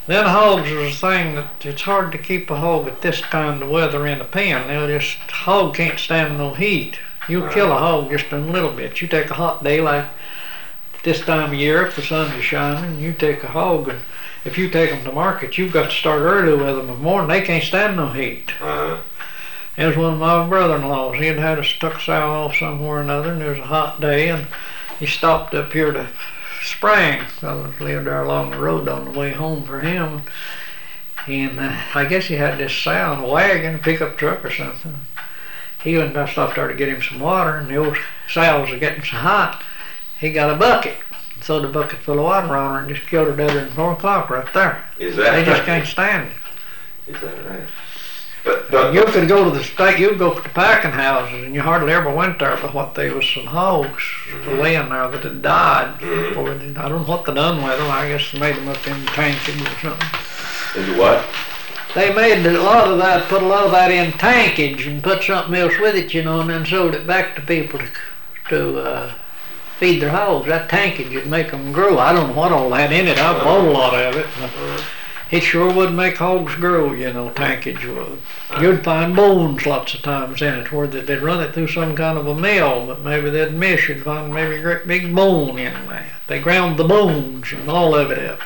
Then hogs is a thing that it's hard to keep a hog at this kind of weather in a pen. Hog can't stand no heat. You'll kill a hog just in a little bit. You take a hot day like this time of year, if the sun is shining, you take a hog, and if you take them to market, you've got to start early with them in the morning. They can't stand no heat. It was one of my brother-in-laws. He had a stuck sow off somewhere or another, and it was a hot day, and he stopped up here to Spring. I lived there along the road on the way home for him, and I guess he had this sow in a wagon, a pickup truck or something. He went and I stopped there to get him some water, and the old sows were getting so hot, he got a bucket. Threw the bucket full of water on her and just killed her dead at 4 o'clock right there. Is that They just can't stand it. Is that right? But you could go to the state, you'd go to the packing houses, and you hardly ever went there but what there was some hogs laying there that had died. Or I don't know what they done with them. I guess they made them up in tankage or something. Into what? They made a lot of that, put a lot of that in tankage and put something else with it, and then sold it back to people to feed their hogs. That tankage would make them grow. I don't know what all that in it. I bought a lot of it. It sure would make hogs grow, tankage would. You'd find bones lots of times in it, where they'd run it through some kind of a mill, but maybe they'd miss. You'd find maybe a great big bone in that. They ground the bones and all of it up,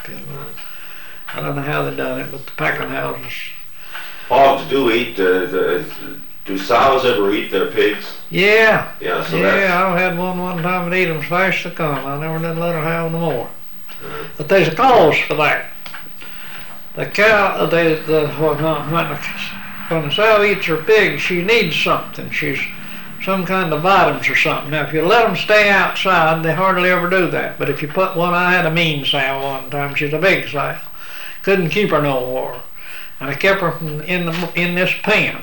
I don't know how they done it, but the packing houses. Hogs do eat, do sows ever eat their pigs? Yeah. Yeah, so I had one time that eat them as fast as they come. I never did let her have no more. But there's a cause for that. The cow, when the sow eats her pig, she needs something. She's some kind of vitamins or something. Now, if you let them stay outside, they hardly ever do that. But if you put one, I had a mean sow one time. She's a big sow. Couldn't keep her no more. And I kept her in this pen.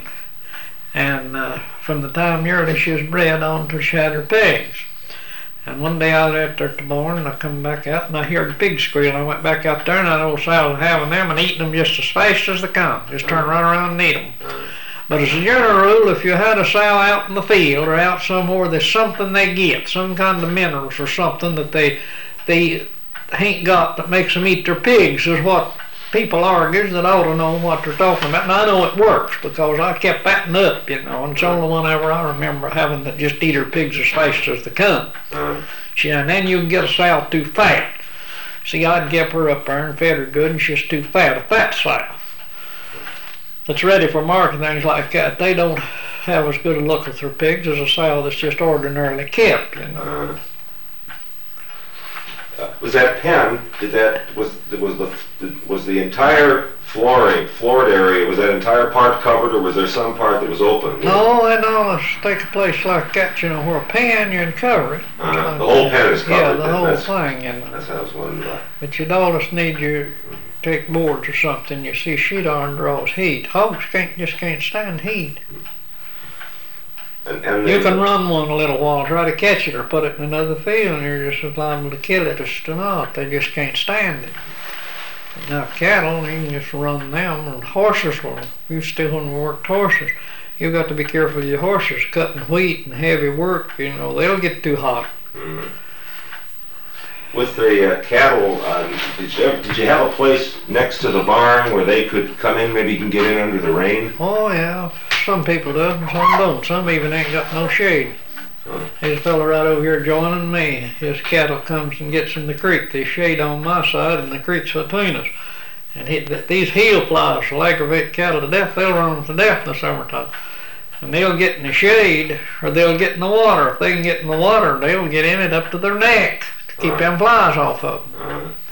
And from the time nearly she was bred on till she had her pigs. And one day I was out there at the barn, and I come back out, and I heard the pigs squeal. I went back out there, and that old sow was having them and eating them just as fast as they come. Just turn right around and eat them. But as a general rule, if you had a sow out in the field or out somewhere, there's something they get, some kind of minerals or something that they ain't got that makes them eat their pigs, is what people argues that ought to know what they're talking about. And I know it works because I kept fatting up, and it's the only one ever I remember having that just eat her pigs as fast as they come. And then you can get a sow too fat. See, I'd kept her up there and fed her good, and she's too fat, a fat sow that's ready for market, things like that. They don't have as good a look at their pigs as a sow that's just ordinarily kept, Was that pen? Was the entire floored area? Was that entire part covered, or was there some part that was open? No, and always take a place like that, where a pen you'd cover it. The whole pen is covered. Yeah, the whole thing, That's how I was wondering. But you'd always need your take boards or something. You see, sheet iron draws heat. Hogs just can't stand heat. And you can run one a little while, try to catch it or put it in another field, and you're just as liable to kill it as to not. They just can't stand it. Now cattle, you can just run them, and horses used to when we worked horses. You got to be careful of your horses, cutting wheat and heavy work, they'll get too hot. With the cattle, did you have a place next to the barn where they could come in, maybe you can get in under the rain? Oh yeah, some people do, and some don't. Some even ain't got no shade. There's a fellow right over here joining me. His cattle comes and gets in the creek. They shade on my side, and the creek's between us. And these heel flies will aggravate cattle to death. They'll run them to death in the summertime. And they'll get in the shade, or they'll get in the water. If they can get in the water, they'll get in it up to their neck to keep them flies off of them.